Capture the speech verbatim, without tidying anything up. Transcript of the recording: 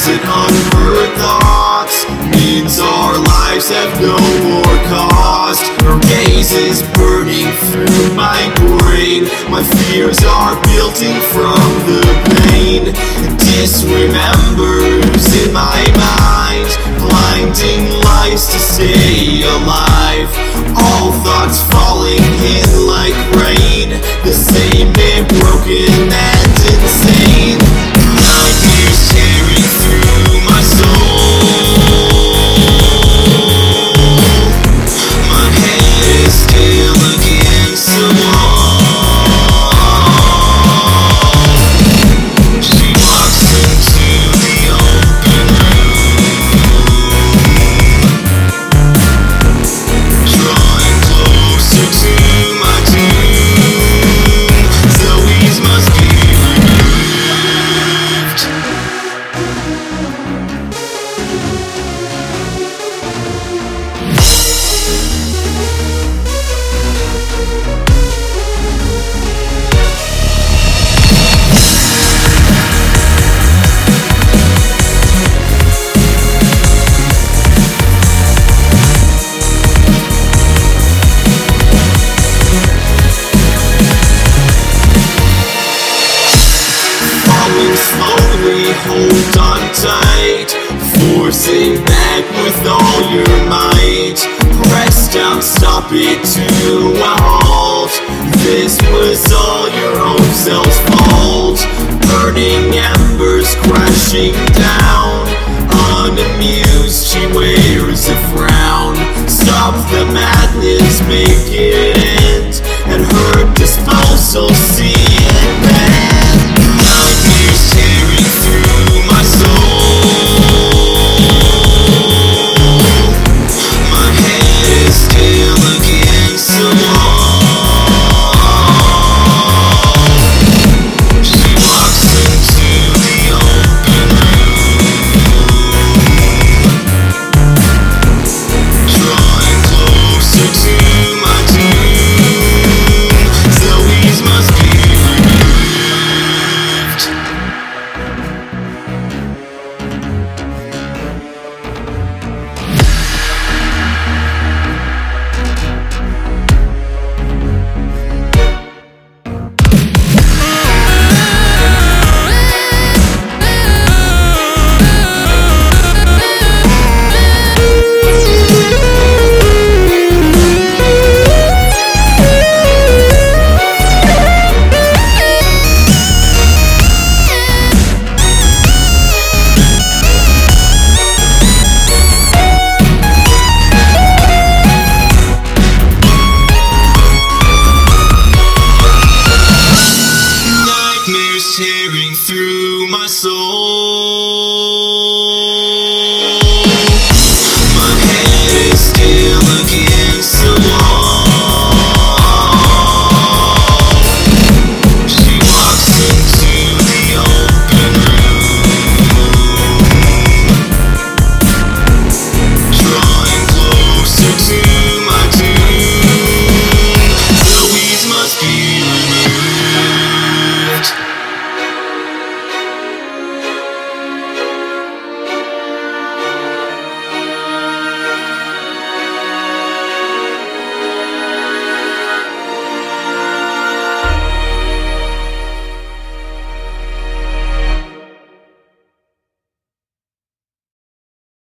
thousand unheard thoughts means our lives have no more cost. Her gaze is burning through my brain. My fears are building from the pain. Disremembers in my mind, blinding lights to stay alive. All thoughts falling in like rain, the same and broken and insane. Nightmares tearing through my soul. My head is still against the wall. She walks into the open room, drawing closer to my doom. Zoe's must be removed. Falling slowly, hold on tight, forcing back with all your might. Press down, stop it to a halt. This was all your own self's fault. Burning embers crashing down. Unamused, she wears a frown. Stop the madness, make it end. At her disposal, see it bend. Nightmares tearing through my soul. My head is still against the wall. She walks into the open room, drawing closer to my doom. Zoe's must be removed. Nightmares tearing through my soul.